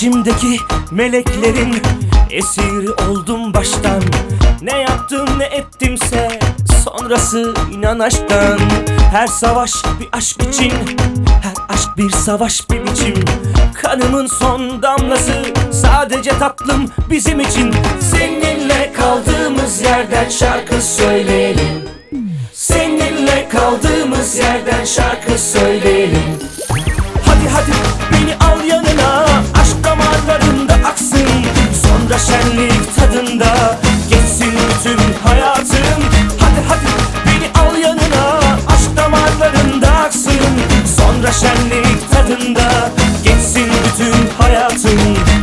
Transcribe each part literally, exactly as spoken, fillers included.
İçimdeki meleklerin esiri oldum baştan. Ne yaptım ne ettimse sonrası inan aşktan. Her savaş bir aşk için, her aşk bir savaş bir biçim. Kanımın son damlası sadece tatlım bizim için. Seninle kaldığımız yerden şarkı söyleyelim. Seninle kaldığımız yerden şarkı söyleyelim. Hadi hadi beni al yanına, aşk damarlarında aksın. Sonra şenlik tadında geçsin bütün hayatım. Hadi hadi beni al yanına, aşk damarlarında aksın. Sonra şenlik tadında geçsin bütün hayatım.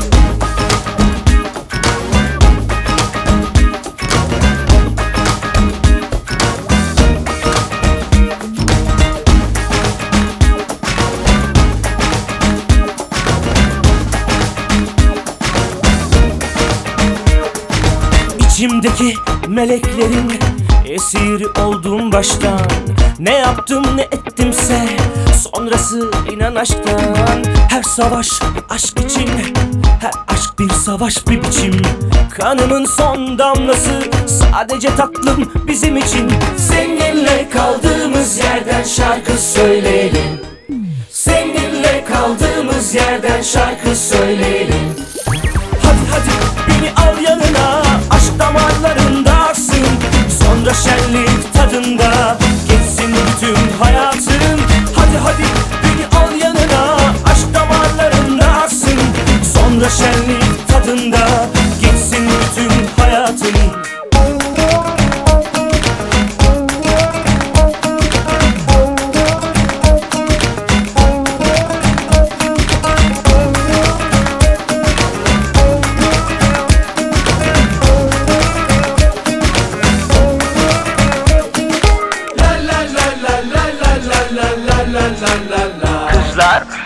İçimdeki meleklerin esiri oldum baştan. Ne yaptım ne ettimse sonrası inan aşktan. Her savaş bir aşk için, her aşk bir savaş bir biçim. Kanımın son damlası sadece tatlım bizim için. Seninle kaldığımız yerden şarkı söyleyelim. Seninle kaldığımız yerden şarkı söyleyelim. Hadi hadi beni al yanına, aşk damarlarında aksın. Sonra şenlik tadında geçsin bütün hayatım. Hadi hadi beni al yanına, aşk damarlarında aksın. Sonra şenlik tadında geçsin bütün hayatım. Kızlar